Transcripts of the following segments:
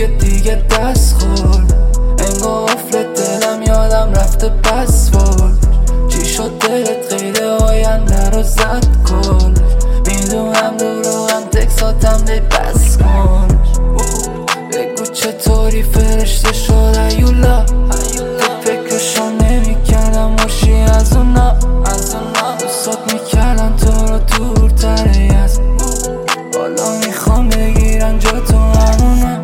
که دیگه دست خورد، انگار قفل دلم یادم رفته پسورد. چی شد دلت غیر آینده رو زد کن، میدونم دروغم تکساتم دی بس کن. بگو چطوری فرشته شد ایولا، تو فکرشو نمیکردم باشی از اونا. دوستات میکردن تو رو دورتری از حالا میخوام بگیرن جا تو. همونا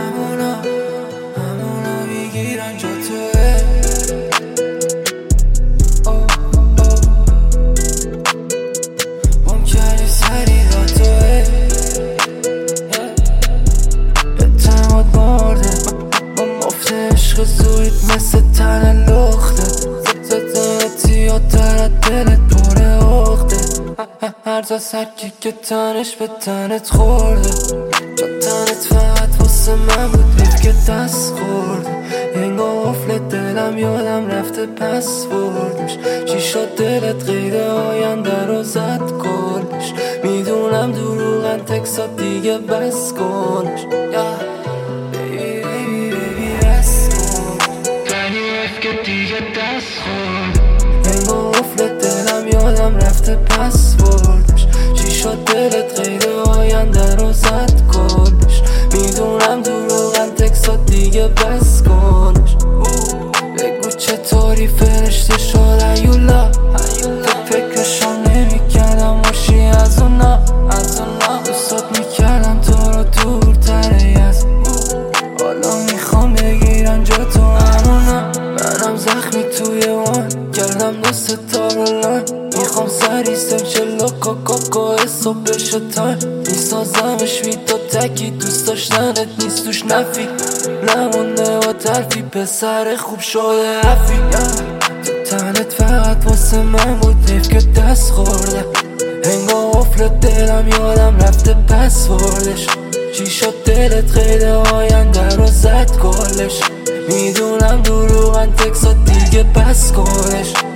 بگیرن جا توه. بام کردی سری را توه، اعتماد برده با مفت عشق زویت مثل تن لخته. زدنتی یا درد دلت پر اخته، هر جا سرکی که تنش به تنت خورده. جا تنت فقط واسه من بود حیف که دست خورده، انگار قفل دلم یادم رفته پسوردش. چی شد دلت غیر آینده رو زد کلش، میدونم دروغن تکسات دیگه بس کنش. بس کن حیف که دیگه دست خورد، انگار قفل دلم یادم رفته پسوردش. چی شد دلت غیر آینده رو زد کلش، میدونم دروغن تکسات دیگه بس کنش. بگو چطوری فرشته شد ایولا، تو فکرشو نمیکردم باشی از اونا. دوستات میکردم تو رو دورتری از حالا میخوام بگیرن جا تو. همونا منم زخمی توی وان کردم دوست تارولان، میخوام سری سمچلو کاکاکا حساب بشه تایم. میسازمش وی تا تکی دوست داشتنت نیست توش نفی، نمونده با تلفی پسر خوب شده حفی. تو تنت فقط واسه من بود حیف که دست خورده، انگار قفل دلم یادم رفته پسوردش. چی شد دلت غیر آینده رو زد کلش، میدونم دروغن تکسات دیگه بس کنش.